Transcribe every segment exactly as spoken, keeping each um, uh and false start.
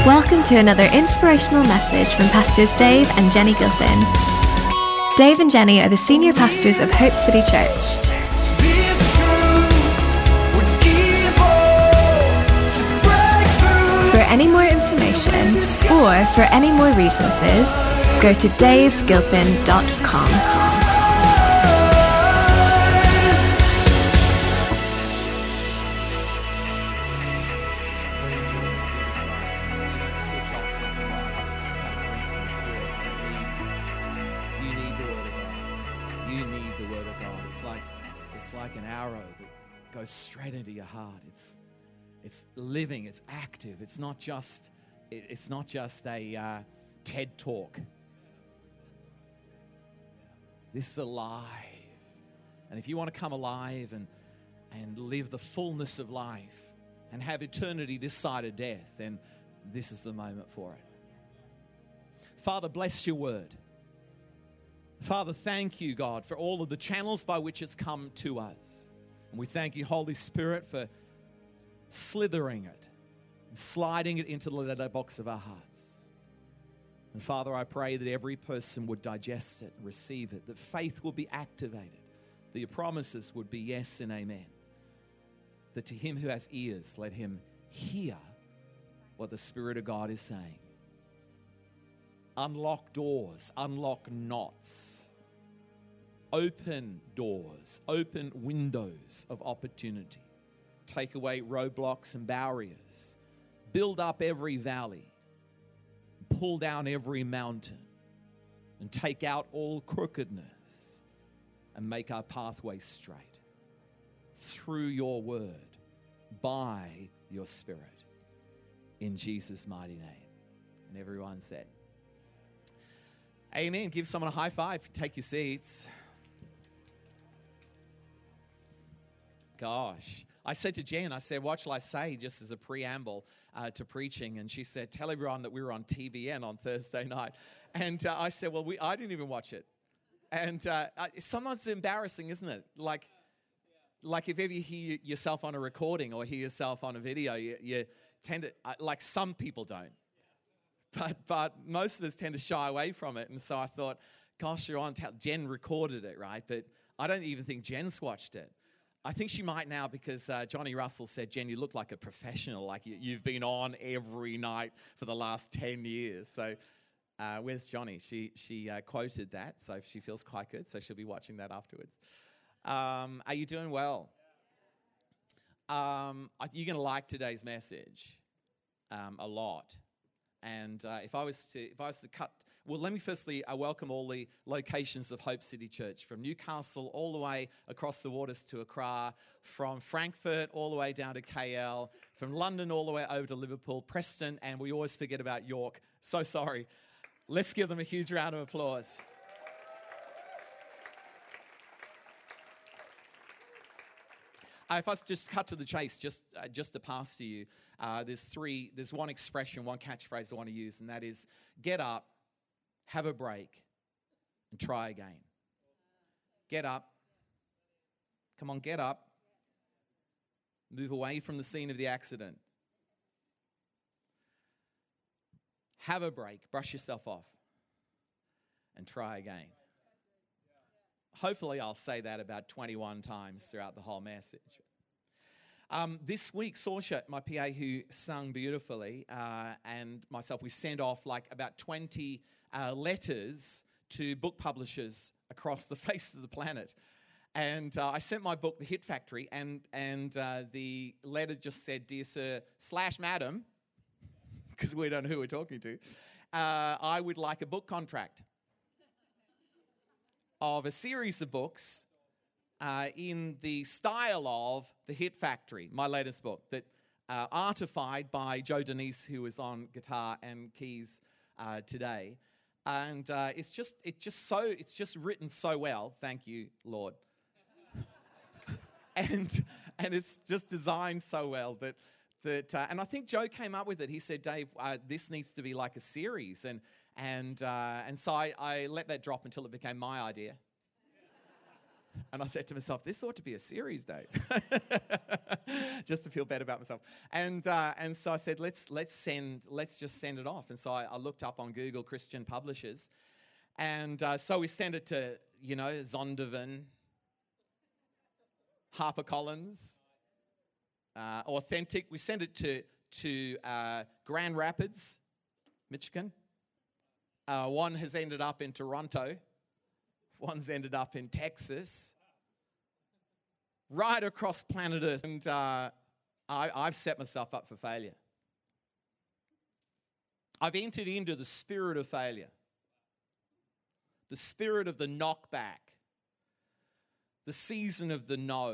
Welcome to another inspirational message from Pastors Dave and Jenny Gilpin. Dave and Jenny are the senior pastors of Hope City Church. For any more information or for any more resources, go to dave gilpin dot com. Goes straight into your heart. It's it's living. It's active. It's not just it, it's not just a uh, TED talk. This is alive. And if you want to come alive and and live the fullness of life and have eternity this side of death, then this is the moment for it. Father, bless your word. Father, thank you, God, for all of the channels by which it's come to us. And we thank you, Holy Spirit, for slithering it and sliding it into the letterbox of our hearts. And Father, I pray that every person would digest it and receive it, that faith will be activated, that your promises would be yes and amen. That to him who has ears, let him hear what the Spirit of God is saying. Unlock doors, unlock knots. Open doors, open windows of opportunity. Take away roadblocks and barriers. Build up every valley. Pull down every mountain. And take out all crookedness. And make our pathway straight. Through your word. By your Spirit. In Jesus' mighty name. And everyone said, amen. Give someone a high five. Take your seats. Gosh, I said to Jen, I said, what shall I say just as a preamble uh, to preaching? And she said, tell everyone that we were on T V N on Thursday night. And uh, I said, well, we, I didn't even watch it. And uh, sometimes it's embarrassing, isn't it? Like, like if ever you hear yourself on a recording or hear yourself on a video, you, you tend to, uh, like some people don't. But but most of us tend to shy away from it. And so I thought, gosh, you're on. T- Jen recorded it, right? But I don't even think Jen's watched it. I think she might now because uh, Johnny Russell said, Jen, you look like a professional, like you, you've been on every night for the last ten years. So uh, where's Johnny? She she uh, quoted that, so she feels quite good. So she'll be watching that afterwards. Um, are you doing well? Um, you're going to like today's message um, a lot. And uh, if I was to if I was to cut, well, let me firstly uh, welcome all the locations of Hope City Church, from Newcastle all the way across the waters to Accra, from Frankfurt all the way down to K L, from London all the way over to Liverpool, Preston, and we always forget about York. So sorry. Let's give them a huge round of applause. Uh, if I just cut to the chase, just uh, just to pass to you, uh, there's three. There's one expression, one catchphrase I want to use, and that is: get up, have a break, and try again. Get up. Come on, get up. Move away from the scene of the accident. Have a break. Brush yourself off, and try again. Hopefully I'll say that about twenty-one times throughout the whole message. Um, this week, Saoirse, my P A, who sung beautifully, uh, and myself, we sent off like about twenty uh, letters to book publishers across the face of the planet. And uh, I sent my book, The Hit Factory, and, and uh, the letter just said, Dear Sir slash Madam, because we don't know who we're talking to, uh, I would like a book contract of a series of books uh, in the style of The Hit Factory, my latest book, that uh, artified by Joe Denise, who is on guitar and keys uh, today. And uh, it's just it just so it's just written so well. Thank you, Lord. and and it's just designed so well that that uh, and I think Joe came up with it. He said, Dave, uh, this needs to be like a series, and and uh, and so I, I let that drop until it became my idea. And I said to myself, this ought to be a series, Dave. just to feel better about myself. And uh, and so I said, let's let's send let's just send it off. And so I, I looked up on Google Christian publishers, and uh, so we sent it to you know Zondervan, HarperCollins, uh, Authentic. We sent it to to uh, Grand Rapids, Michigan. Uh, one has ended up in Toronto. One's ended up in Texas. Right across planet Earth. And uh, I, I've set myself up for failure. I've entered into the spirit of failure. The spirit of the knockback. The season of the no.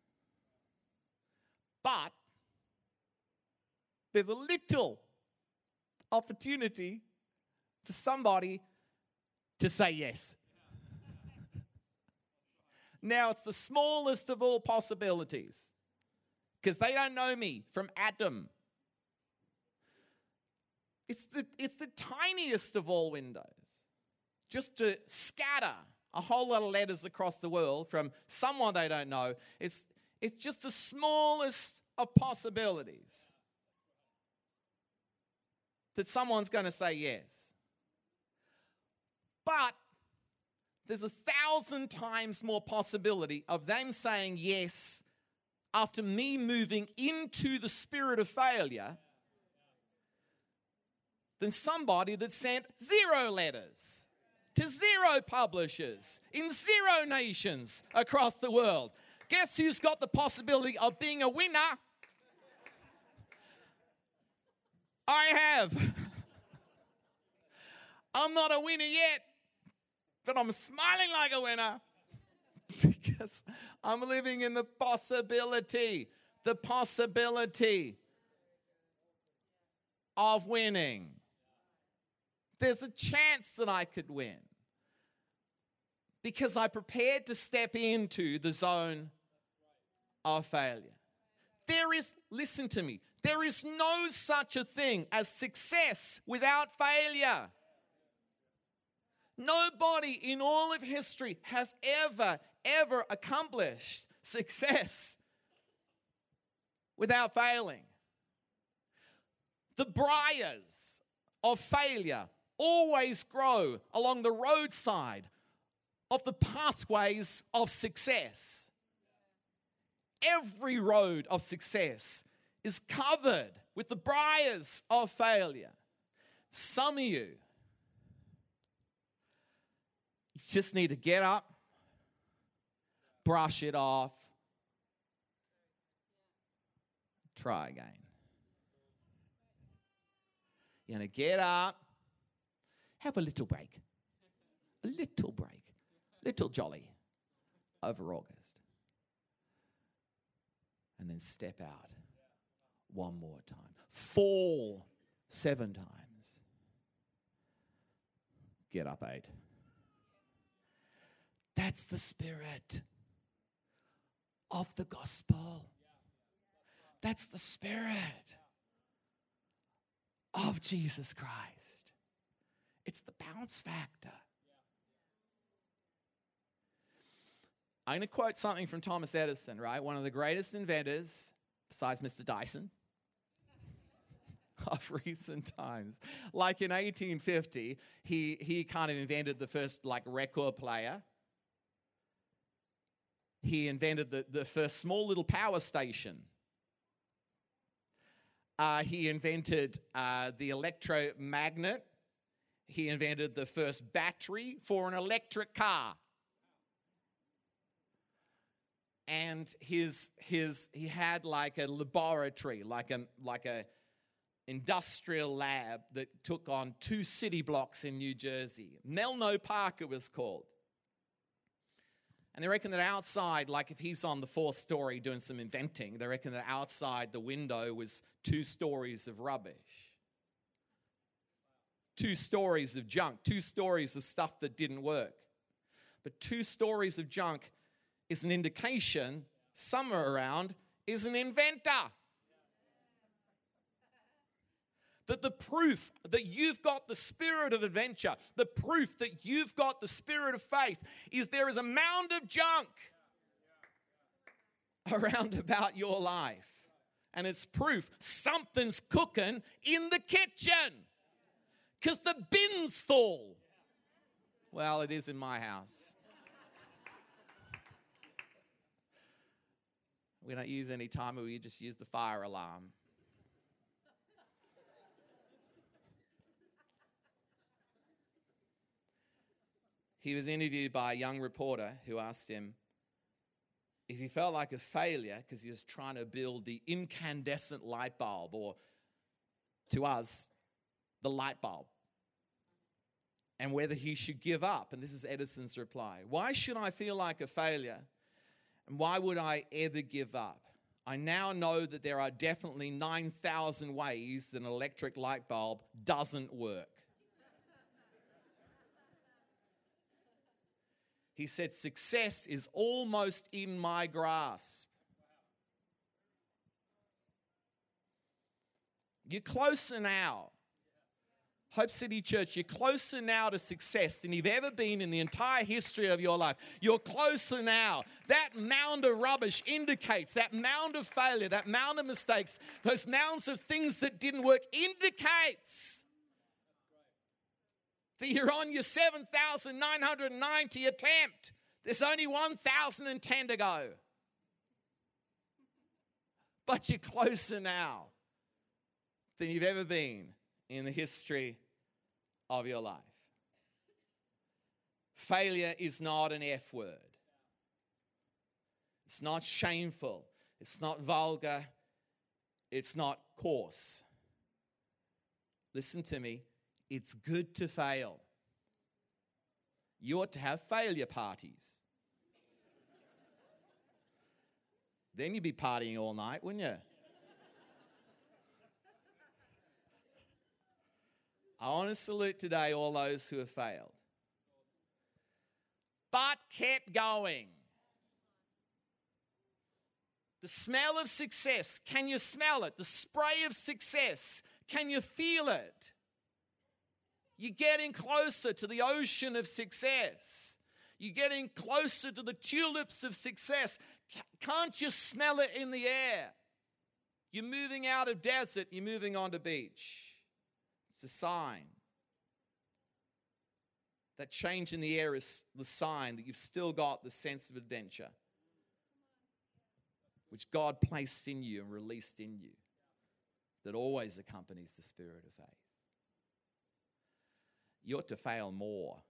But there's a little opportunity for somebody to say yes. Now, it's the smallest of all possibilities because they don't know me from Adam. It's the, it's the tiniest of all windows. Just to scatter a whole lot of letters across the world from someone they don't know. It's, it's just the smallest of possibilities that someone's going to say yes. But there's a thousand times more possibility of them saying yes after me moving into the spirit of failure than somebody that sent zero letters to zero publishers in zero nations across the world. Guess who's got the possibility of being a winner? I have. I'm not a winner yet, but I'm smiling like a winner because I'm living in the possibility, the possibility of winning. There's a chance that I could win because I prepared to step into the zone of failure. There is, listen to me, there is no such a thing as success without failure. Nobody in all of history has ever, ever accomplished success without failing. The briars of failure always grow along the roadside of the pathways of success. Every road of success is covered with the briars of failure. Some of you just need to get up, brush it off, try again. You're going to get up, have a little break, a little break, little jolly over August. And then step out one more time. Fall seven times. Get up eight. That's the spirit of the gospel. That's the spirit of Jesus Christ. It's the bounce factor. I'm going to quote something from Thomas Edison, right? One of the greatest inventors, besides Mister Dyson, of recent times. Like in eighteen fifty, he, he kind of invented the first like record player. He invented the, the first small little power station. Uh, he invented uh, the electromagnet. He invented the first battery for an electric car. And his his he had like a laboratory, like a like a industrial lab that took on two city blocks in New Jersey. Melno Park it was called. And they reckon that outside, like if he's on the fourth story doing some inventing, they reckon that outside the window was two stories of rubbish. Two stories of junk, two stories of stuff that didn't work. But two stories of junk is an indication somewhere around is an inventor. That the proof that you've got the spirit of adventure, the proof that you've got the spirit of faith is there is a mound of junk around about your life. And it's proof something's cooking in the kitchen because the bin's full. Well, it is in my house. We don't use any timer, we just use the fire alarm. He was interviewed by a young reporter who asked him if he felt like a failure because he was trying to build the incandescent light bulb, or to us, the light bulb, and whether he should give up. And this is Edison's reply. Why should I feel like a failure? And why would I ever give up? I now know that there are definitely nine thousand ways that an electric light bulb doesn't work. He said, success is almost in my grasp. You're closer now. Hope City Church, you're closer now to success than you've ever been in the entire history of your life. You're closer now. That mound of rubbish indicates, that mound of failure, that mound of mistakes, those mounds of things that didn't work indicates that you're on your seven thousand nine hundred ninety attempt. There's only one thousand ten to go. But you're closer now than you've ever been in the history of your life. Failure is not an F word. It's not shameful. It's not vulgar. It's not coarse. Listen to me. It's good to fail. You ought to have failure parties. Then you'd be partying all night, wouldn't you? I want to salute today all those who have failed, but kept going. The smell of success, can you smell it? The spray of success, can you feel it? You're getting closer to the ocean of success. You're getting closer to the tulips of success. Can't you smell it in the air? You're moving out of desert, you're moving onto beach. It's a sign. That change in the air is the sign that you've still got the sense of adventure, which God placed in you and released in you, that always accompanies the spirit of faith. You ought to fail more.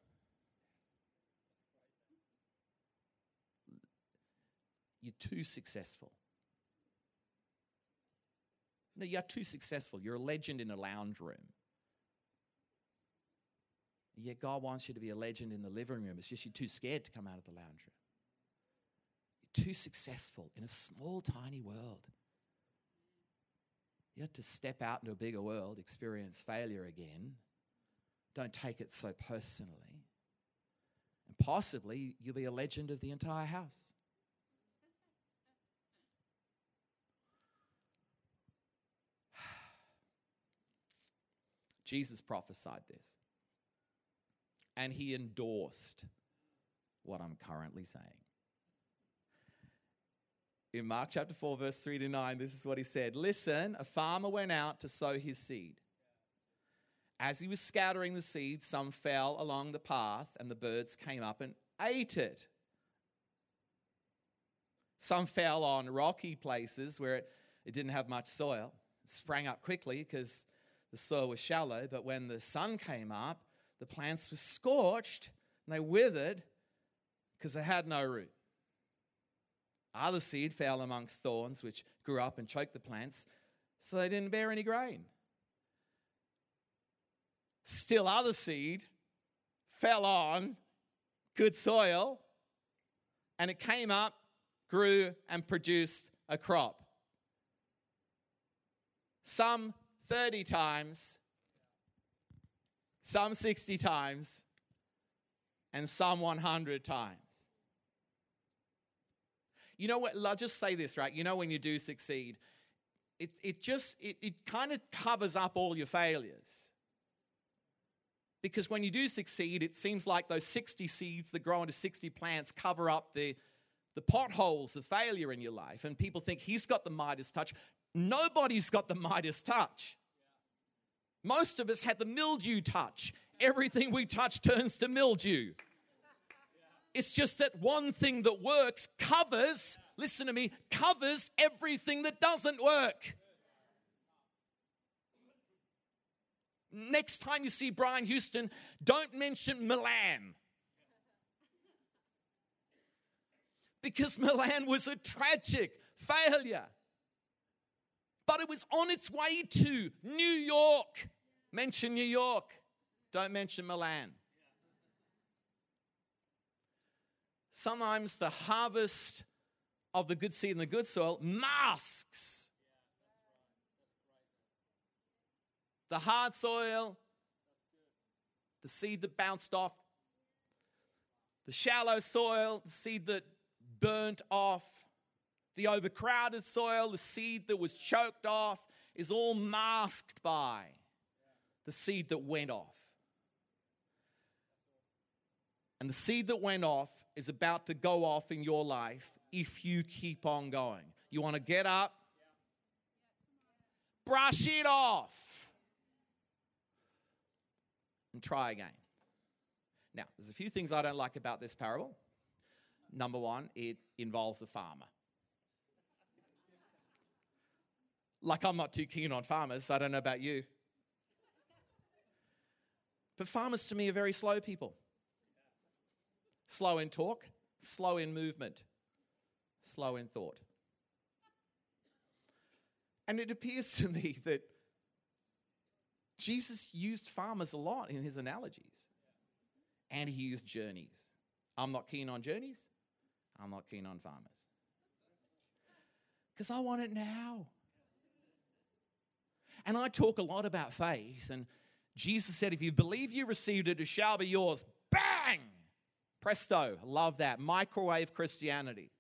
You're too successful. No, you're too successful. You're a legend in a lounge room. Yet God wants you to be a legend in the living room. It's just you're too scared to come out of the lounge room. You're too successful in a small, tiny world. You have to step out into a bigger world, experience failure again. Don't take it so personally. And possibly you'll be a legend of the entire house. Jesus prophesied this. And he endorsed what I'm currently saying. In Mark chapter four, verse three to nine, this is what he said. Listen, a farmer went out to sow his seed. As he was scattering the seed, some fell along the path, and the birds came up and ate it. Some fell on rocky places where it, it didn't have much soil. It sprang up quickly because the soil was shallow, but when the sun came up, the plants were scorched and they withered because they had no root. Other seed fell amongst thorns, which grew up and choked the plants, so they didn't bear any grain. Still other seed fell on good soil, and it came up, grew, and produced a crop. Some thirty times, some sixty times, and some one hundred times. You know what? I'll just say this, right? You know when you do succeed, it, it just, it, it kind of covers up all your failures. Because when you do succeed, it seems like those sixty seeds that grow into sixty plants cover up the, the potholes of failure in your life. And people think he's got the Midas touch. Nobody's got the Midas touch. Most of us had the mildew touch. Everything we touch turns to mildew. It's just that one thing that works covers, listen to me, covers everything that doesn't work. Next time you see Brian Houston, don't mention Milan. Because Milan was a tragic failure. But it was on its way to New York. Mention New York. Don't mention Milan. Sometimes the harvest of the good seed and the good soil masks the hard soil, the seed that bounced off, the shallow soil, the seed that burnt off, the overcrowded soil, the seed that was choked off, is all masked by the seed that went off. And the seed that went off is about to go off in your life if you keep on going. You want to get up, brush it off, and try again. Now, there's a few things I don't like about this parable. Number one, it involves a farmer. Like, I'm not too keen on farmers. I don't know about you. But farmers to me are very slow people. Slow in talk, slow in movement, slow in thought. And it appears to me that Jesus used farmers a lot in his analogies. And he used journeys. I'm not keen on journeys. I'm not keen on farmers. Because I want it now. And I talk a lot about faith. And Jesus said, if you believe you received it, it shall be yours. Bang! Presto. Love that. Microwave Christianity.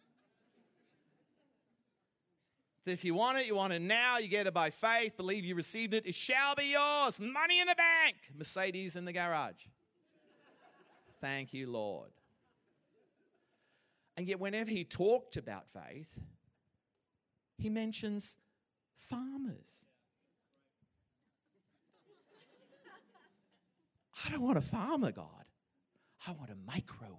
If you want it, you want it now. You get it by faith. Believe you received it. It shall be yours. Money in the bank. Mercedes in the garage. Thank you, Lord. And yet whenever he talked about faith, he mentions farmers. I don't want a farmer, God. I want a microwave.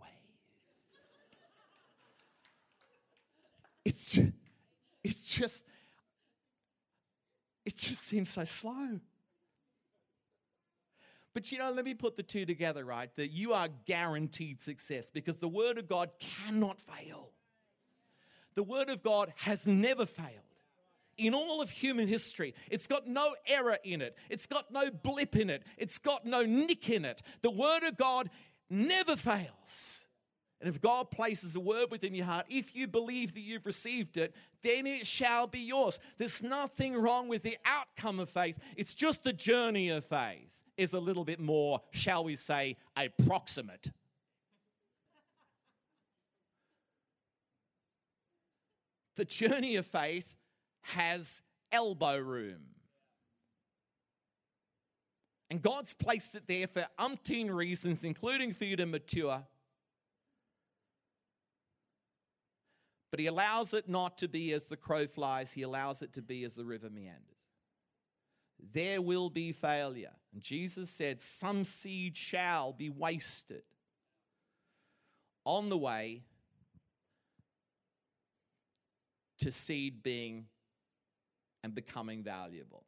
It's just, it's just, it just seems so slow. But you know, let me put the two together, right? That you are guaranteed success because the Word of God cannot fail. The Word of God has never failed. In all of human history, it's got no error in it. It's got no blip in it. It's got no nick in it. The Word of God never fails. And if God places a word within your heart, if you believe that you've received it, then it shall be yours. There's nothing wrong with the outcome of faith. It's just the journey of faith is a little bit more, shall we say, approximate. The journey of faith has elbow room. And God's placed it there for umpteen reasons, including for you to mature. But he allows it not to be as the crow flies. He allows it to be as the river meanders. There will be failure. And Jesus said, some seed shall be wasted on the way to seed being and becoming valuable.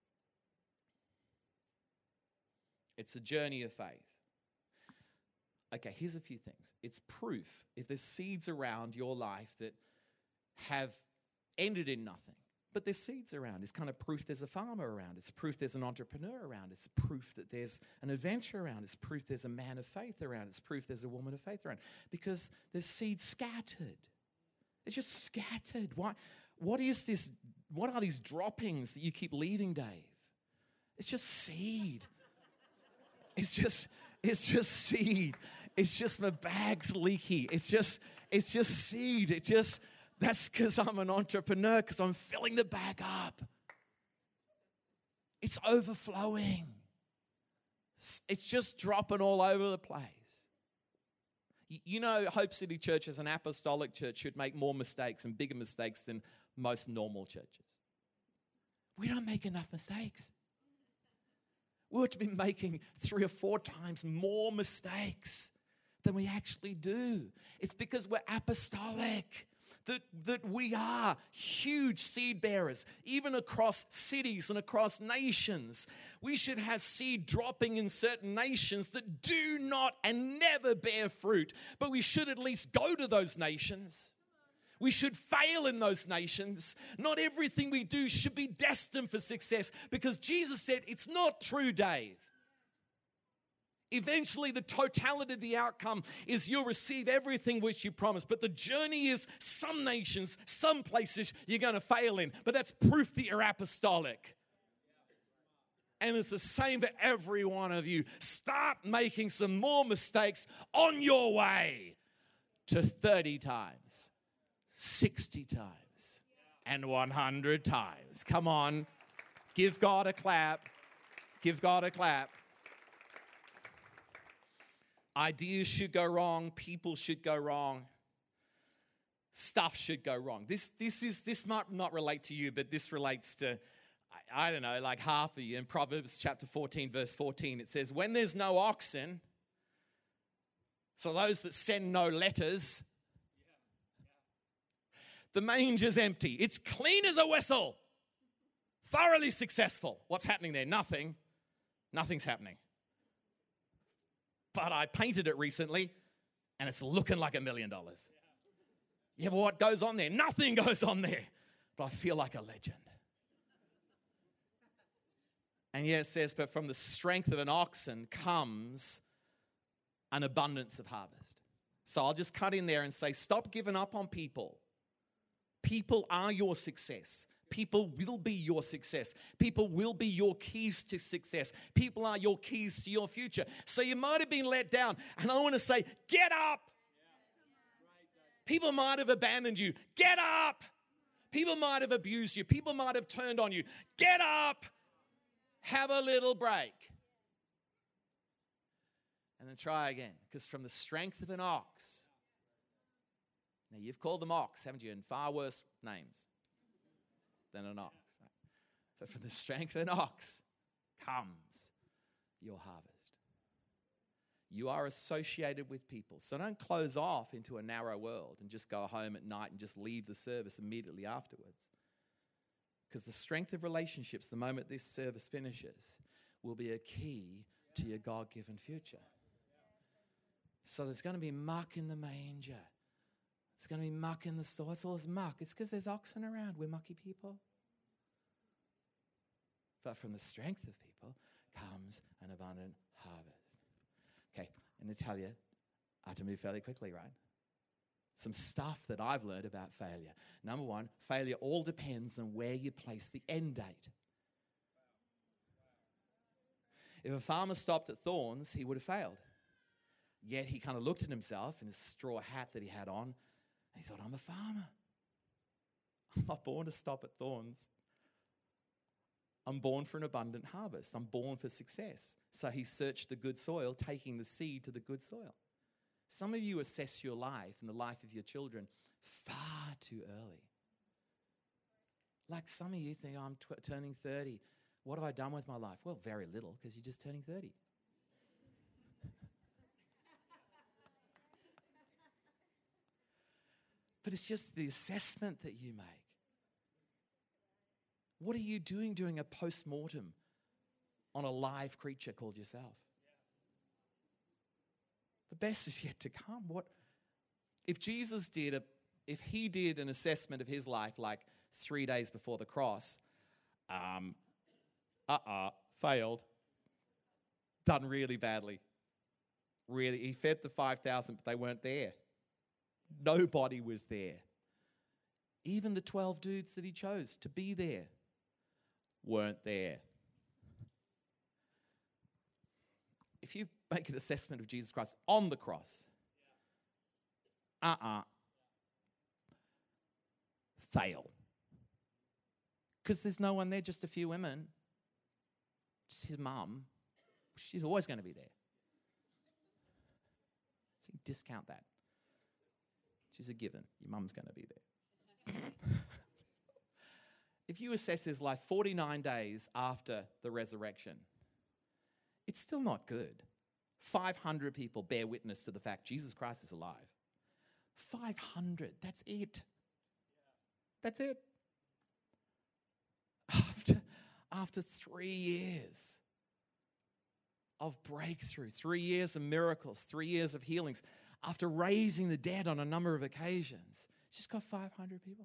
It's a journey of faith. Okay, here's a few things. It's proof, if there's seeds around your life that have ended in nothing, but there's seeds around, it's kind of proof there's a farmer around. It's proof there's an entrepreneur around. It's proof that there's an adventure around. It's proof there's a man of faith around. It's proof there's a woman of faith around. Because there's seeds scattered. It's just scattered. Why? What is this? What are these droppings that you keep leaving, Dave? It's just seed. It's just, it's just seed. It's just my bag's leaky. It's just, it's just seed. It just, that's because I'm an entrepreneur, because I'm filling the bag up. It's overflowing. It's just dropping all over the place. You know, Hope City Church as an apostolic church should make more mistakes and bigger mistakes than most normal churches. we don't make enough mistakes. We ought to be making three or four times more mistakes than we actually do. It's because we're apostolic. That, that we are huge seed bearers, even across cities and across nations. We should have seed dropping in certain nations that do not and never bear fruit. But we should at least go to those nations. We should fail in those nations. Not everything we do should be destined for success, because Jesus said, it's not true, Dave. Eventually, the totality of the outcome is you'll receive everything which you promised. But the journey is some nations, some places you're going to fail in. But that's proof that you're apostolic. And it's the same for every one of you. Start making some more mistakes on your way to thirty times, sixty times, and one hundred times. Come on, give God a clap. Give God a clap. Ideas should go wrong. People should go wrong. Stuff should go wrong. This, this, is, this might not relate to you, but this relates to, I, I don't know, like half of you. In Proverbs chapter fourteen, verse fourteen, it says, when there's no oxen, so those that send no letters, the manger's empty. It's clean as a whistle. Thoroughly successful. What's happening there? Nothing. Nothing's happening. But I painted it recently, and it's looking like a million dollars. Yeah, but what goes on there? Nothing goes on there. But I feel like a legend. And yeah, it says, but from the strength of an oxen comes an abundance of harvest. So I'll just cut in there and say, stop giving up on people. People are your success. People will be your success. People will be your keys to success. People are your keys to your future. So you might have been let down. And I want to say, get up. People might have abandoned you. Get up. People might have abused you. People might have turned on you. Get up. Have a little break. And then try again. Because from the strength of an ox, now you've called them ox, haven't you? In far worse names than an ox. But from the strength of an ox comes your harvest. You are associated with people. So don't close off into a narrow world and just go home at night and just leave the service immediately afterwards. Because the strength of relationships, the moment this service finishes, will be a key to your God-given future. So there's going to be muck in the manger. It's going to be muck in the store. What's all this muck? It's because there's oxen around. We're mucky people. But from the strength of people comes an abundant harvest. Okay, I'm going to tell you, I have to move fairly quickly, right? Some stuff that I've learned about failure. Number one, failure all depends on where you place the end date. If a farmer stopped at thorns, he would have failed. Yet he kind of looked at himself in his straw hat that he had on, and he thought, I'm a farmer. I'm not born to stop at thorns. I'm born for an abundant harvest. I'm born for success. So he searched the good soil, taking the seed to the good soil. Some of you assess your life and the life of your children far too early. Like some of you think, oh, I'm tw- turning thirty. What have I done with my life? Well, very little, because you're just turning thirty. But it's just the assessment that you make. What are you doing doing a post-mortem on a live creature called yourself? The best is yet to come. What if Jesus did a, if he did an assessment of his life like three days before the cross, um, uh-uh, failed, done really badly. Really, he fed the five thousand, but they weren't there. Nobody was there. Even the twelve dudes that he chose to be there weren't there. If you make an assessment of Jesus Christ on the cross, uh-uh, fail. Because there's no one there, just a few women. Just his mum. She's always going to be there. So you discount that. She's a given. Your mum's going to be there. if you assess his life forty-nine days after the resurrection, it's still not good. five hundred people bear witness to the fact Jesus Christ is alive. five hundred, that's it. That's it. After, after three years of breakthrough, three years of miracles, three years of healings, after raising the dead on a number of occasions, it's just got five hundred people.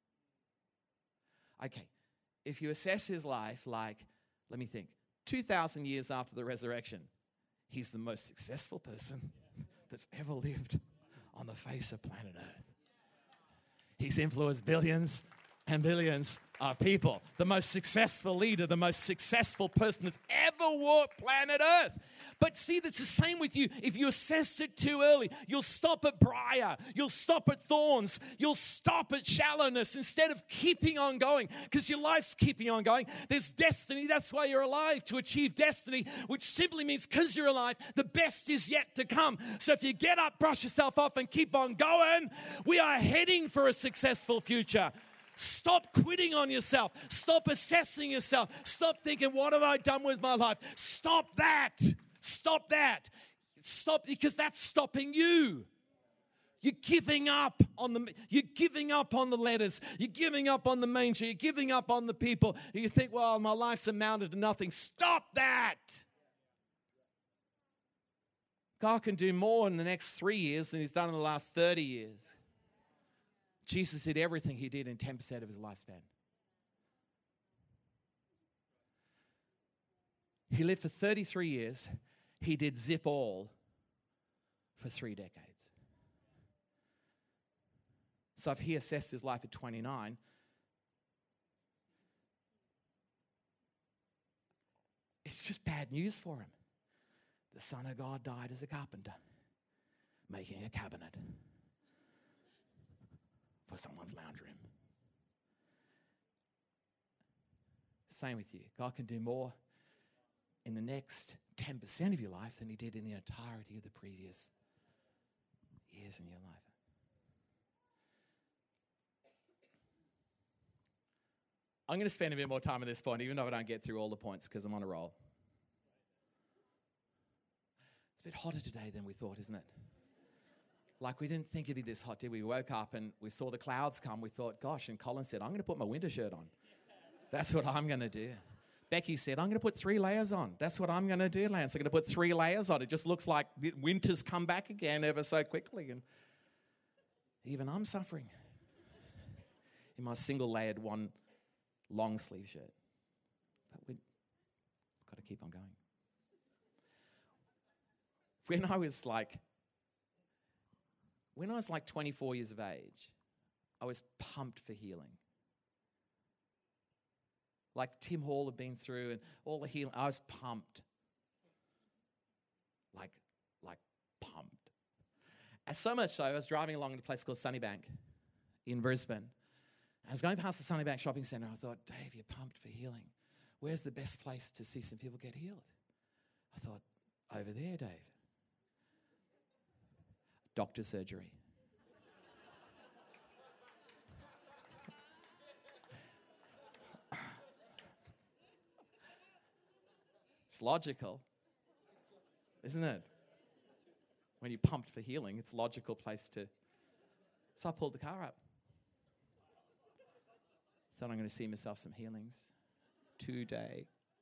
Okay, if you assess his life like, let me think, two thousand years after the resurrection, he's the most successful person that's ever lived on the face of planet Earth. He's influenced billions and billions of people. The most successful leader, the most successful person that's ever walked planet Earth. But see, that's the same with you. If you assess it too early, you'll stop at briar. You'll stop at thorns. You'll stop at shallowness instead of keeping on going, because your life's keeping on going. There's destiny. That's why you're alive, to achieve destiny, which simply means because you're alive, the best is yet to come. So if you get up, brush yourself off, and keep on going, we are heading for a successful future. Stop quitting on yourself. Stop assessing yourself. Stop thinking, what have I done with my life? Stop that. Stop that. Stop, because that's stopping you. You're giving up on the you're giving up on the letters. You're giving up on the manger. You're giving up on the people. You think, well, my life's amounted to nothing. Stop that. God can do more in the next three years than he's done in the last thirty years. Jesus did everything he did in ten percent of his lifespan. He lived for thirty-three years. He did zip all for three decades. So if he assessed his life at twenty-nine, it's just bad news for him. The Son of God died as a carpenter, making a cabinet for someone's lounge room. Same with you. God can do more in the next ten percent of your life than he did in the entirety of the previous years in your life. I'm going to spend a bit more time at this point, even though I don't get through all the points, because I'm on a roll. It's a bit hotter today than we thought, isn't it? Like, we didn't think it'd be this hot, did we? We woke up and we saw the clouds come. We thought, gosh, and Colin said, I'm going to put my winter shirt on. That's what I'm going to do. Becky said, I'm going to put three layers on. That's what I'm going to do, Lance. I'm going to put three layers on. It just looks like winter's come back again ever so quickly. And even I'm suffering in my single-layered one long-sleeve shirt. But we've got to keep on going. When I was like, when I was like twenty-four years of age, I was pumped for healing. Like Tim Hall had been through and all the healing. I was pumped. Like, like pumped. And so much so, I was driving along to a place called Sunnybank in Brisbane. I was going past the Sunnybank shopping centre. I thought, Dave, you're pumped for healing. Where's the best place to see some people get healed? I thought, over there, Dave. Doctor surgery. It's logical, isn't it? When you're pumped for healing, it's a logical place to... So I pulled the car up. Thought I'm going to see myself some healings today.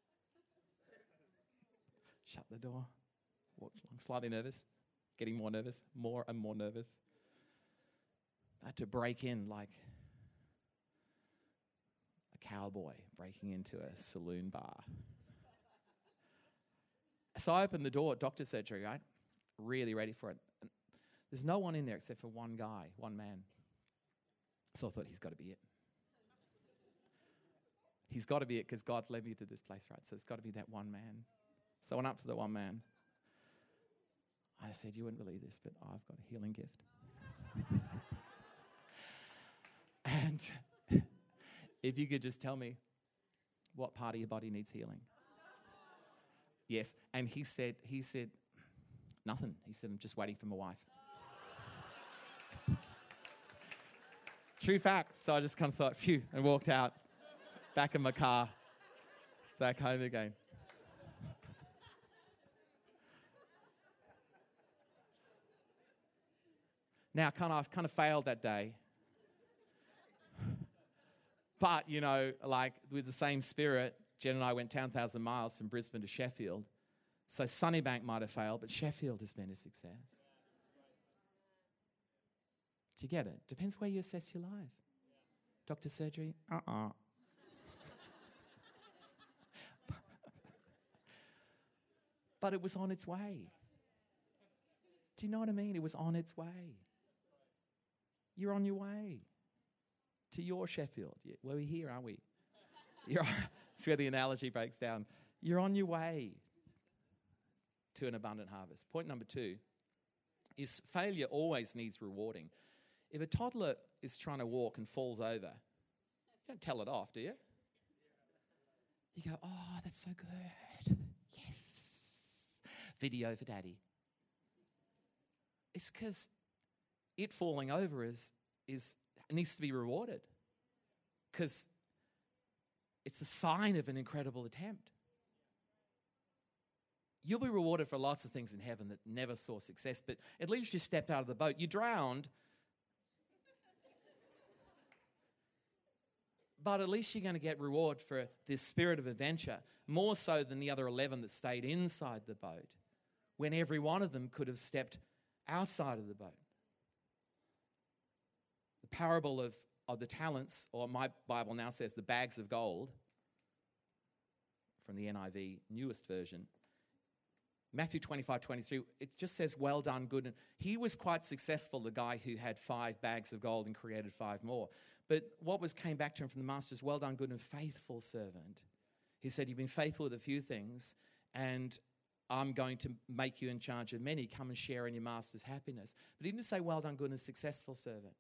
Shut the door. Walked along, slightly nervous, getting more nervous, more and more nervous. I had to break in like a cowboy breaking into a saloon bar. So I opened the door, doctor surgery, right? Really ready for it. And there's no one in there except for one guy, one man. So I thought, he's got to be it. He's got to be it because God's led me to this place, right? So it's got to be that one man. So I went up to the one man. I said, you wouldn't believe this, but I've got a healing gift. And if you could just tell me what part of your body needs healing. Yes, and he said, he said, nothing. He said, I'm just waiting for my wife. True fact. So I just kind of thought, phew, and walked out. back in my car, back home again. Now, kind of, I've kind of failed that day. But, you know, like with the same spirit, Jen and I went ten thousand miles from Brisbane to Sheffield. So Sunnybank might have failed, but Sheffield has been a success. Do you get it? Depends where you assess your life. Doctor surgery? Uh-uh. But it was on its way. Do you know what I mean? It was on its way. You're on your way to your Sheffield. Yeah, well, we're here, aren't we? You're on, that's where the analogy breaks down. You're on your way to an abundant harvest. Point number two is failure always needs rewarding. If a toddler is trying to walk and falls over, you don't tell it off, do you? You go, oh, that's so good. Yes. Video for daddy. It's because it falling over is, is needs to be rewarded. Because it's the sign of an incredible attempt. You'll be rewarded for lots of things in heaven that never saw success, but at least you stepped out of the boat. You drowned, but at least you're going to get reward for this spirit of adventure, more so than the other eleven that stayed inside the boat, when every one of them could have stepped outside of the boat. The parable of, of the talents, or my Bible now says the bags of gold, from the N I V, newest version, Matthew twenty-five, twenty-three, it just says, well done, good. And he was quite successful, the guy who had five bags of gold and created five more. But what was came back to him from the master is, well done, good and faithful servant. He said, you've been faithful with a few things, and I'm going to make you in charge of many. Come and share in your master's happiness. But he didn't say, well done, good and successful servant.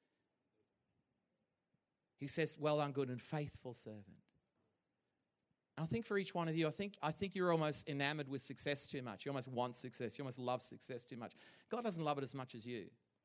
He says, well done, good and faithful servant. And I think for each one of you, I think, I think you're almost enamored with success too much. You almost want success. You almost love success too much. God doesn't love it as much as you.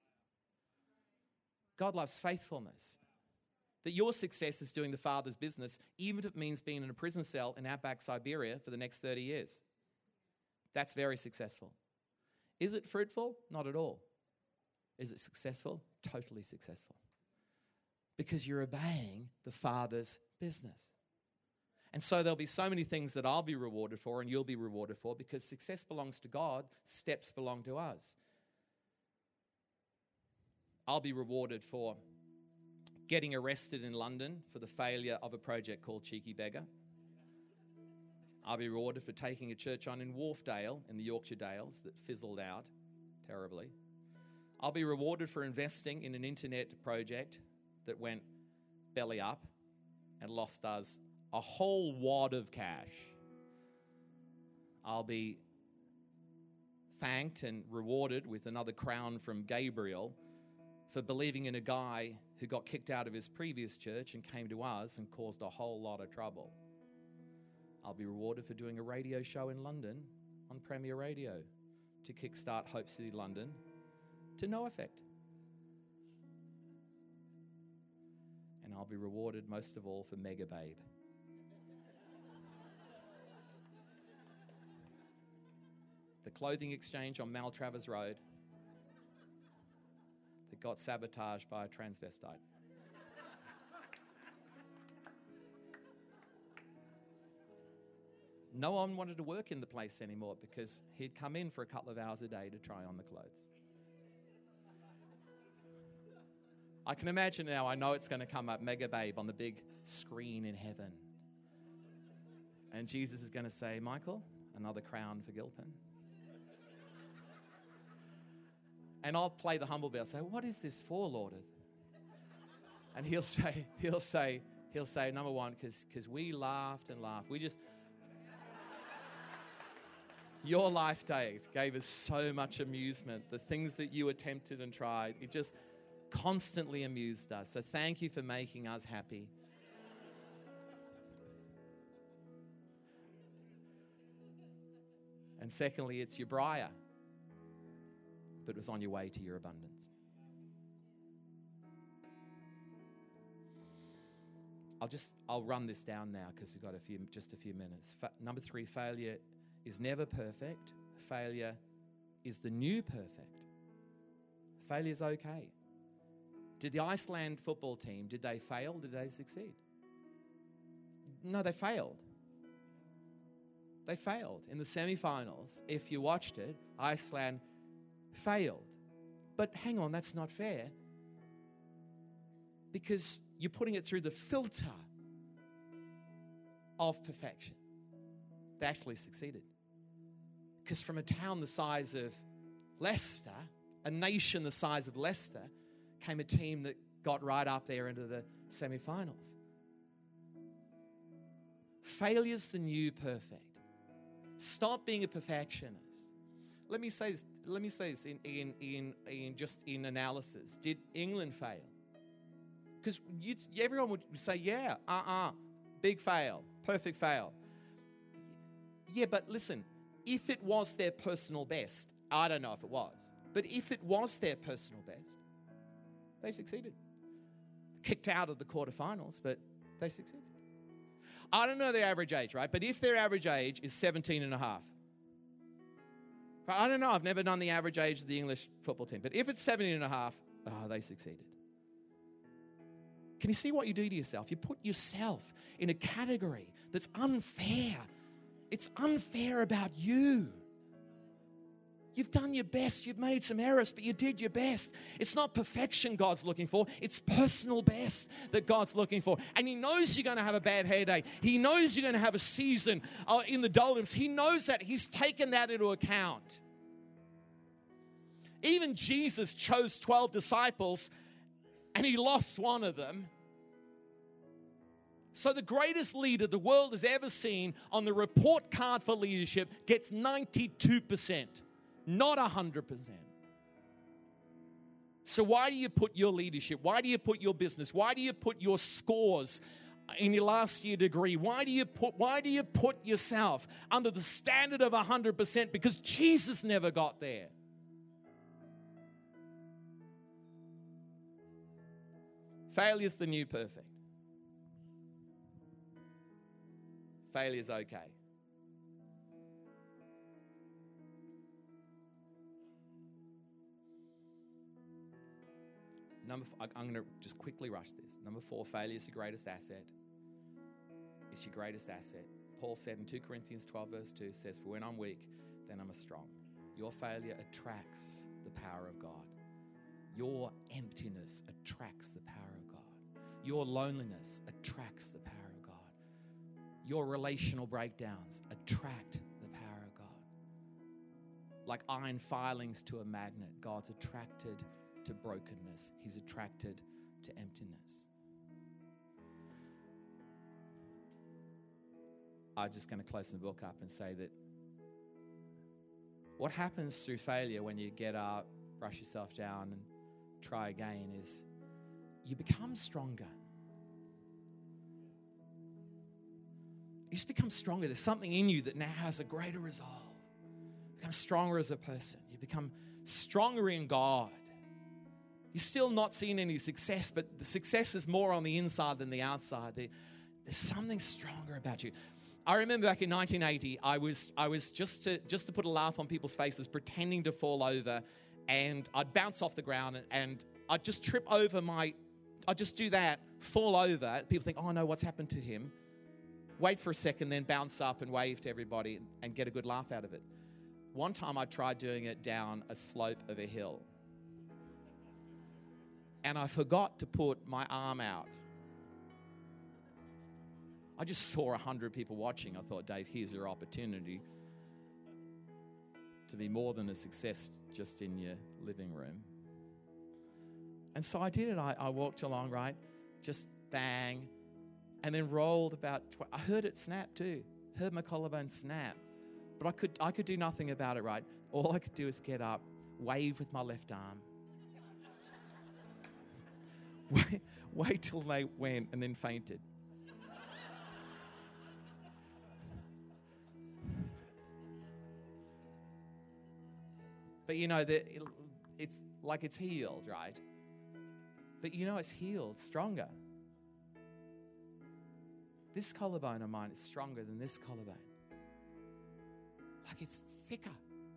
God loves faithfulness. That your success is doing the Father's business, even if it means being in a prison cell in outback Siberia for the next thirty years. That's very successful. Is it fruitful? Not at all. Is it successful? Totally successful. Because you're obeying the Father's business. And so there'll be so many things that I'll be rewarded for and you'll be rewarded for, because success belongs to God, steps belong to us. I'll be rewarded for getting arrested in London for the failure of a project called Cheeky Beggar. I'll be rewarded for taking a church on in Wharfdale in the Yorkshire Dales that fizzled out terribly. I'll be rewarded for investing in an internet project that went belly up and lost us a whole wad of cash. I'll be thanked and rewarded with another crown from Gabriel for believing in a guy who got kicked out of his previous church and came to us and caused a whole lot of trouble. I'll be rewarded for doing a radio show in London on Premier Radio to kickstart Hope City London to no effect. And I'll be rewarded most of all for Mega Babe. The clothing exchange on Maltravers Road that got sabotaged by a transvestite. No one wanted to work in the place anymore because he'd come in for a couple of hours a day to try on the clothes. I can imagine now, I know it's going to come up, Mega Babe, on the big screen in heaven. And Jesus is going to say, Michael, another crown for Gilpin. And I'll play the humble bear, say, what is this for, Lord? And he'll say, he'll say, he'll say, number one, because because we laughed and laughed. We just, your life, Dave, gave us so much amusement. The things that you attempted and tried, it just constantly amused us. So thank you for making us happy. And secondly, it's your briar, but it was on your way to your abundance. I'll just, I'll run this down now because we've got a few, just a few minutes. Fa- number three, failure is never perfect. Failure is the new perfect. Failure is okay. Did the Iceland football team, did they fail? Did they succeed? No, they failed. They failed in the semifinals. If you watched it, Iceland failed. But hang on, that's not fair. Because you're putting it through the filter of perfection. They actually succeeded. Because from a town the size of Leicester, a nation the size of Leicester, came a team that got right up there into the semi-finals. Failure's the new perfect. Stop being a perfectionist. Let me say this, let me say this in, in, in, in just in analysis. Did England fail? Because everyone would say, yeah, uh-uh, big fail, perfect fail. Yeah, but listen, if it was their personal best, I don't know if it was, but if it was their personal best, they succeeded. Kicked out of the quarterfinals, but they succeeded. I don't know their average age, right? But if their average age is seventeen and a half, right? I don't know, I've never done the average age of the English football team, but if it's seventeen and a half, oh, they succeeded. Can you see what you do to yourself? You put yourself in a category that's unfair. It's unfair about you. You've done your best. You've made some errors, but you did your best. It's not perfection God's looking for. It's personal best that God's looking for. And He knows you're going to have a bad hair day. He knows you're going to have a season uh, in the doldrums. He knows that. He's taken that into account. Even Jesus chose twelve disciples, and He lost one of them. So the greatest leader the world has ever seen on the report card for leadership gets ninety-two percent. Not one hundred percent. So why do you put your leadership? Why do you put your business? Why do you put your scores in your last year degree? Why do you put, why do you put yourself under the standard of one hundred percent? Because Jesus never got there. Failure is the new perfect. Failure is okay. Number, four, I'm going to just quickly rush this. Number four, failure is your greatest asset. It's your greatest asset. Paul said in two Corinthians twelve verse two says, for when I'm weak, then I'm strong. Your failure attracts the power of God. Your emptiness attracts the power of God. Your loneliness attracts the power of God. Your relational breakdowns attract the power of God. Like iron filings to a magnet, God's attracted to brokenness. He's attracted to emptiness. I'm just going to close the book up and say that what happens through failure when you get up, brush yourself down and try again is you become stronger. You just become stronger. There's something in you that now has a greater resolve. You become stronger as a person. You become stronger in God. You're still not seeing any success, but the success is more on the inside than the outside. There, there's something stronger about you. I remember back in nineteen eighty, I was I was just to just to put a laugh on people's faces, pretending to fall over, and I'd bounce off the ground, and, and I'd just trip over my, I'd just do that, fall over. People think, oh no, what's happened to him? Wait for a second, then bounce up and wave to everybody and get a good laugh out of it. One time I tried doing it down a slope of a hill. And I forgot to put my arm out. I just saw a hundred people watching. I thought, Dave, here's your opportunity to be more than a success just in your living room. And so I did it. I, I walked along, right? Just bang. And then rolled about, tw- I heard it snap too. Heard my collarbone snap. But I could, I could do nothing about it, right? All I could do is get up, wave with my left arm. Wait, wait till they went and then fainted. But you know, that it's like it's healed, right? But you know it's healed, stronger. this collarbone of mine is stronger than this collarbone. Like it's thicker.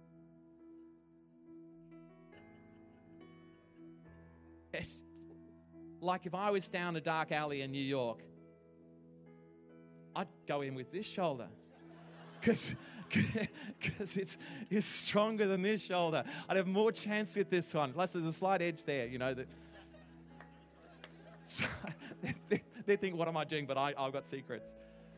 It's like if I was down a dark alley in New York, I'd go in with this shoulder because because it's it's stronger than this shoulder. I'd have more chance with this one. Plus, there's a slight edge there, you know. That so they, they, they think, what am I doing? But I, I've got secrets.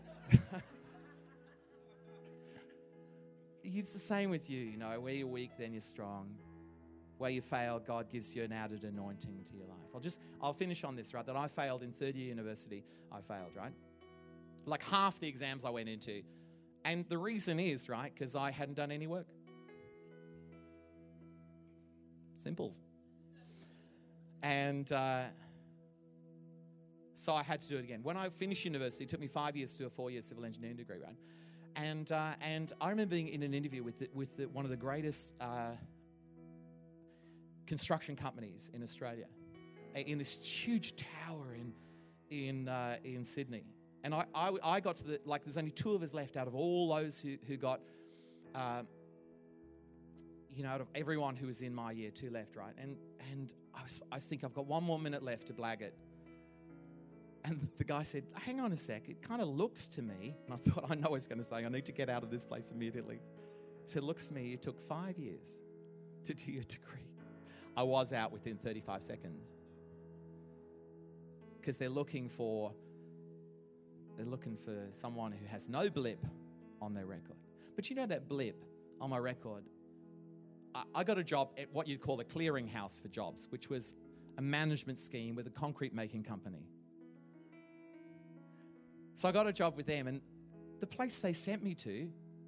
It's the same with you, you know. Where you're weak, then you're strong. Where you fail, God gives you an added anointing to your life. I'll just, I'll finish on this, right? That I failed in third year university. I failed, right? Like half the exams I went into. And the reason is, right, because I hadn't done any work. Simples. And uh, so I had to do it again. When I finished university, it took me five years to do a four-year civil engineering degree, right? And uh, and I remember being in an interview with the, with the, one of the greatest uh, construction companies in Australia, in this huge tower in in uh, in Sydney. And I, I I got to the, like, there's only two of us left out of all those who who got, uh, you know, out of everyone who was in my year, two left, right? And and I was, I think I've got one more minute left to blag it. And the guy said, hang on a sec, it kind of looks to me, and I thought, I know what he's going to say, I need to get out of this place immediately. He said, looks to me, you took five years to do your degree. I was out within thirty-five seconds. Because they're looking for, they're looking for someone who has no blip on their record. But you know that blip on my record, I, I got a job at what you'd call a clearinghouse for jobs, which was a management scheme with a concrete making company. So I got a job with them, and the place they sent me to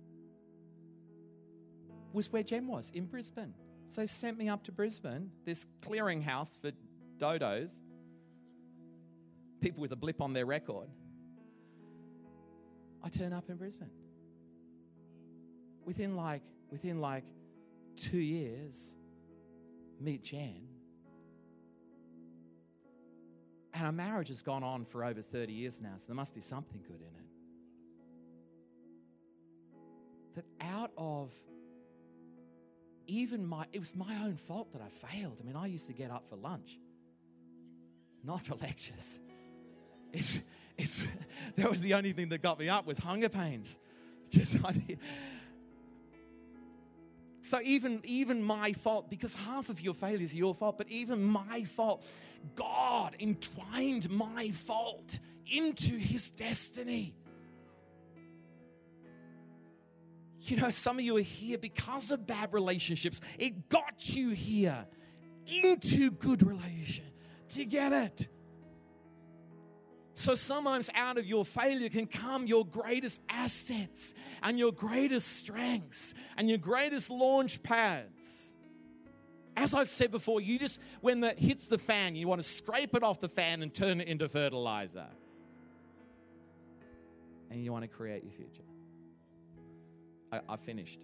was where Jen was, in Brisbane. So they sent me up to Brisbane, this clearinghouse for dodos, people with a blip on their record. I turn up in Brisbane. Within like, within like two years, meet Jen. And our marriage has gone on for over thirty years now, so there must be something good in it. That out of even my, it was my own fault that I failed. I mean, I used to get up for lunch, not for lectures. It's, it's, that was the only thing that got me up was hunger pains. Just, I did. So even, even my fault, because half of your failures are your fault, but even my fault, God entwined my fault into his destiny. You know, some of you are here because of bad relationships. It got you here into good relation to get it. So sometimes out of your failure can come your greatest assets and your greatest strengths and your greatest launch pads. As I've said before, you just, when it hits the fan, you want to scrape it off the fan and turn it into fertilizer. And you want to create your future. I, I finished.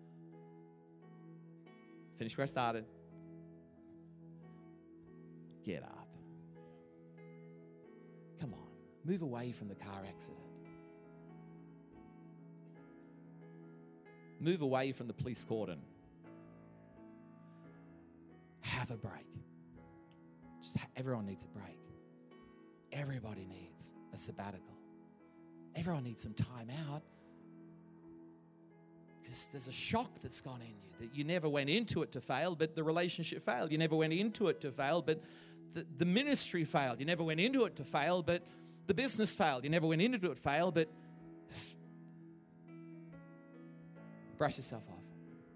Finished where I started. Get up. Come on. Move away from the car accident. Move away from the police cordon. Have a break. Just ha- everyone needs a break. Everybody needs a sabbatical. Everyone needs some time out. Because there's a shock that's gone in you, that you never went into it to fail, but the relationship failed. You never went into it to fail, but the, the ministry failed. You never went into it to fail, but the business failed. You never went into it to fail, but brush yourself off.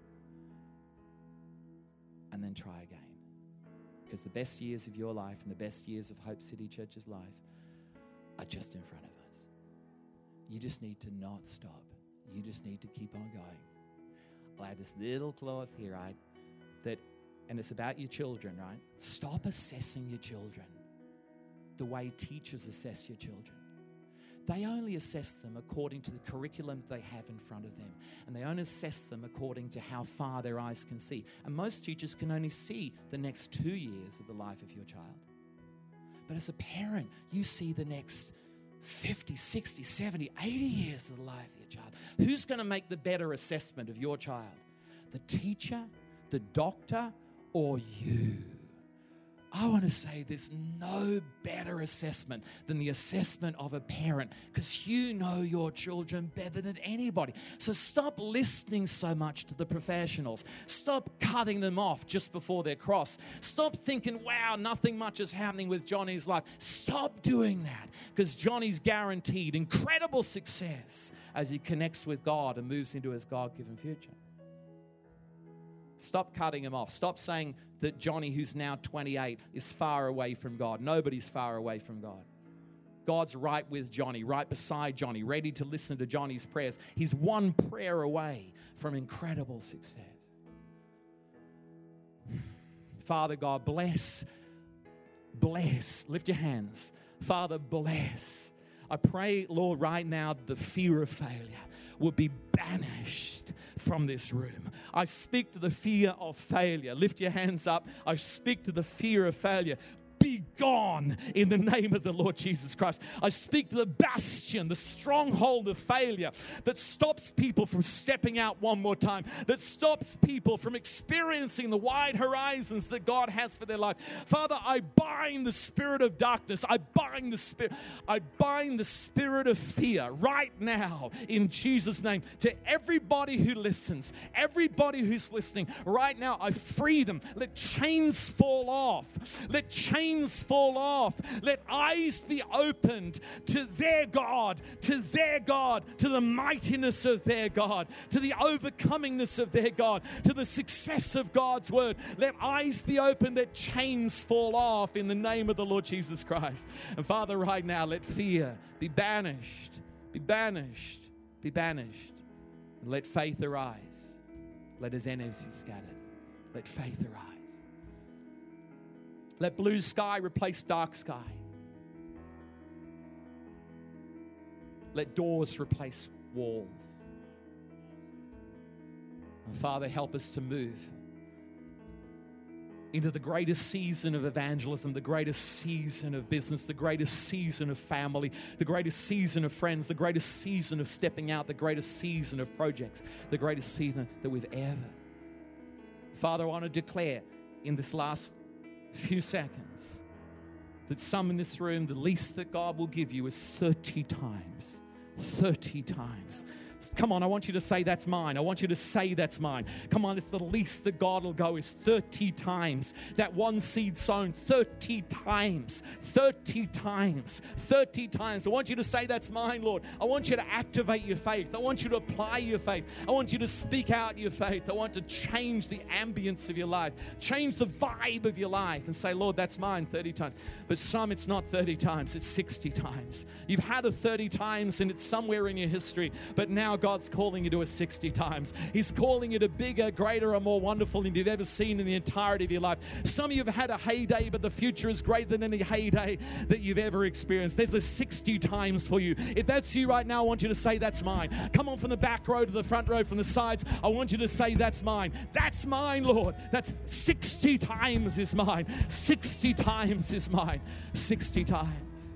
And then try again. Because the best years of your life and the best years of Hope City Church's life are just in front of us. You just need to not stop. You just need to keep on going. I'll add this little clause here, right? That, and it's about your children, right? Stop assessing your children the way teachers assess your children. They only assess them according to the curriculum they have in front of them. And they only assess them according to how far their eyes can see. And most teachers can only see the next two years of the life of your child. But as a parent, you see the next fifty, sixty, seventy, eighty years of the life of your child. Who's going to make the better assessment of your child? The teacher, the doctor, or you? I want to say there's no better assessment than the assessment of a parent, because you know your children better than anybody. So stop listening so much to the professionals. Stop cutting them off just before they're cross. Stop thinking, wow, nothing much is happening with Johnny's life. Stop doing that, because Johnny's guaranteed incredible success as he connects with God and moves into his God-given future. Stop cutting him off. Stop saying that Johnny, who's now twenty-eight, is far away from God. Nobody's far away from God. God's right with Johnny, right beside Johnny, ready to listen to Johnny's prayers. He's one prayer away from incredible success. Father God, bless, bless. Lift your hands. Father, bless. I pray, Lord, right now, the fear of failure will be banished from this room. I speak to the fear of failure. Lift your hands up. I speak to the fear of failure. Be gone in the name of the Lord Jesus Christ. I speak to the bastion, the stronghold of failure that stops people from stepping out one more time, that stops people from experiencing the wide horizons that God has for their life. Father, I bind the spirit of darkness. I bind the spirit. I bind the spirit of fear right now in Jesus' name to everybody who listens, everybody who's listening. Right now, I free them. Let chains fall off. Let chains fall off. Let eyes be opened to their God, to their God, to the mightiness of their God, to the overcomingness of their God, to the success of God's word. Let eyes be opened, let chains fall off in the name of the Lord Jesus Christ. And Father, right now, let fear be banished, be banished, be banished. And let faith arise. Let his enemies be scattered. Let faith arise. Let blue sky replace dark sky. Let doors replace walls. And Father, help us to move into the greatest season of evangelism, the greatest season of business, the greatest season of family, the greatest season of friends, the greatest season of stepping out, the greatest season of projects, the greatest season that we've ever. Father, I want to declare in this last few seconds that some in this room, the least that God will give you is thirty times. thirty times. Come on, I want you to say that's mine. I want you to say that's mine. Come on, it's the least that God will go is thirty times. That one seed sown thirty times. thirty times. thirty times. I want you to say that's mine, Lord. I want you to activate your faith. I want you to apply your faith. I want you to speak out your faith. I want to change the ambience of your life. Change the vibe of your life and say, Lord, that's mine thirty times. But some, it's not thirty times. It's sixty times. You've had a thirty times and it's somewhere in your history, but now God's calling you to a sixty times. He's calling you to bigger, greater, and more wonderful than you've ever seen in the entirety of your life. Some of you have had a heyday, but the future is greater than any heyday that you've ever experienced. There's a sixty times for you. If that's you right now, I want you to say, that's mine. Come on, from the back row to the front row, from the sides, I want you to say, that's mine. That's mine, Lord. That's sixty times is mine. sixty times is mine. sixty times.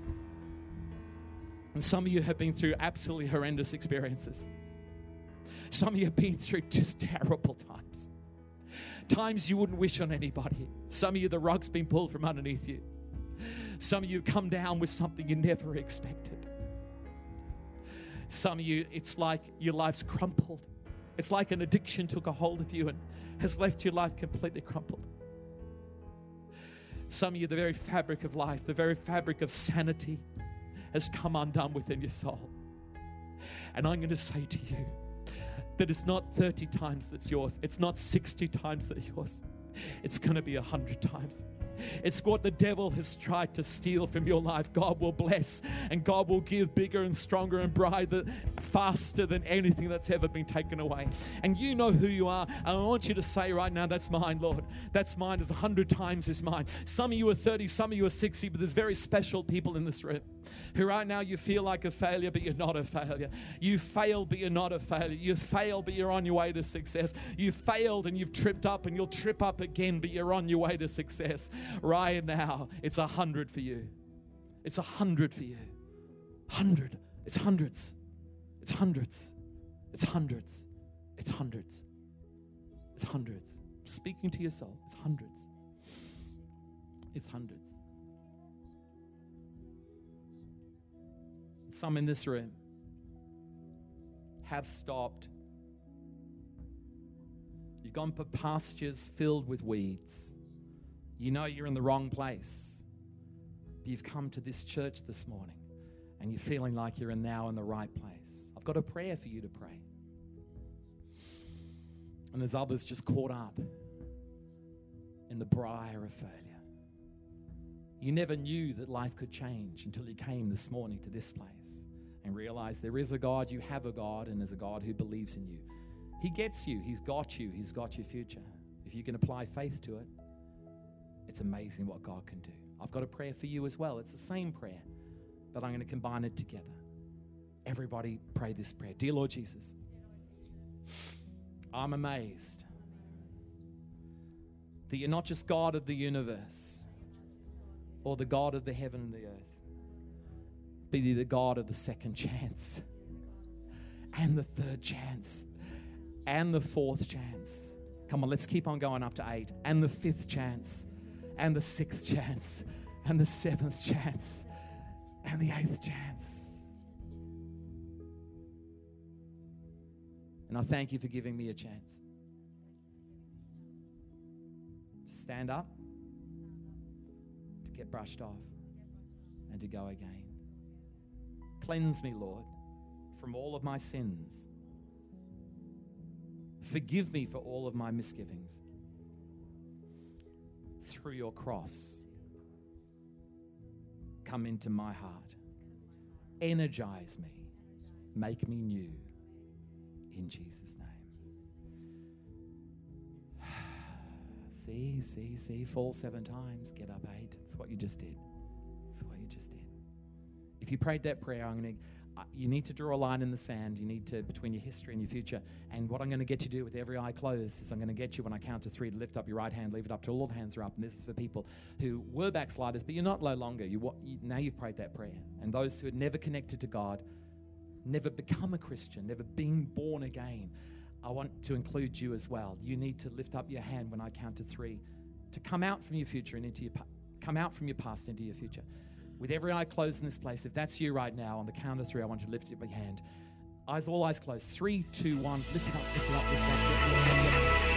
And some of you have been through absolutely horrendous experiences. Some of you have been through just terrible times. Times you wouldn't wish on anybody. Some of you, the rug's been pulled from underneath you. Some of you have come down with something you never expected. Some of you, it's like your life's crumpled. It's like an addiction took a hold of you and has left your life completely crumpled. Some of you, the very fabric of life, the very fabric of sanity has come undone within your soul. And I'm going to say to you that it's not thirty times that's yours. It's not sixty times that's yours. It's going to be one hundred times. It's what the devil has tried to steal from your life. God will bless, and God will give bigger and stronger and brighter, faster than anything that's ever been taken away. And you know who you are. And I want you to say right now, that's mine, Lord. That's mine. It's a hundred times is mine. Some of you are thirty, some of you are sixty, but there's very special people in this room who right now you feel like a failure, but you're not a failure. You failed, but you're not a failure. You failed, but you're on your way to success. You failed and you've tripped up, and you'll trip up again, but you're on your way to success. Right now, it's a hundred for you. It's a hundred for you. Hundred. It's hundreds. It's hundreds. It's hundreds. It's hundreds. It's hundreds. Speaking to your soul, it's hundreds. It's hundreds. Some in this room have stopped. You've gone for pastures filled with weeds. You know you're in the wrong place. But you've come to this church this morning and you're feeling like you're in now in the right place. I've got a prayer for you to pray. And there's others just caught up in the briar of failure. You never knew that life could change until you came this morning to this place and realized there is a God, you have a God, and there's a God who believes in you. He gets you. He's got you. He's got your future. If you can apply faith to it, it's amazing what God can do. I've got a prayer for you as well. It's the same prayer, but I'm going to combine it together. Everybody pray this prayer. Dear Lord Jesus, I'm amazed that you're not just God of the universe or the God of the heaven and the earth, but you're the God of the second chance and the third chance and the fourth chance. Come on, let's keep on going up to eight. And the fifth chance and the sixth chance and the seventh chance and the eighth chance. And I thank you for giving me a chance to stand up, to get brushed off, and to go again. Cleanse me, Lord, from all of my sins. Forgive me for all of my misgivings. Through your cross, come into my heart. Energize me. Make me new. In Jesus' name. See, see, see. Fall seven times. Get up eight. That's what you just did. That's what you just did. If you prayed that prayer, I'm going to... Uh, you need to draw a line in the sand. You need to, between your history and your future. And what I'm going to get you to do with every eye closed is I'm going to get you, when I count to three, to lift up your right hand, leave it up till all the hands are up. And this is for people who were backsliders, but you're not no longer. You, you now you've prayed that prayer. And those who had never connected to God, never become a Christian, never been born again, I want to include you as well. You need to lift up your hand when I count to three to come out from your future and into your come out from your past into your future. With every eye closed in this place, if that's you right now, on the count of three, I want you to lift up your hand. Eyes, all eyes closed. Three, two, one. Lift it up, lift it up, lift it up. Lift it up, lift it up.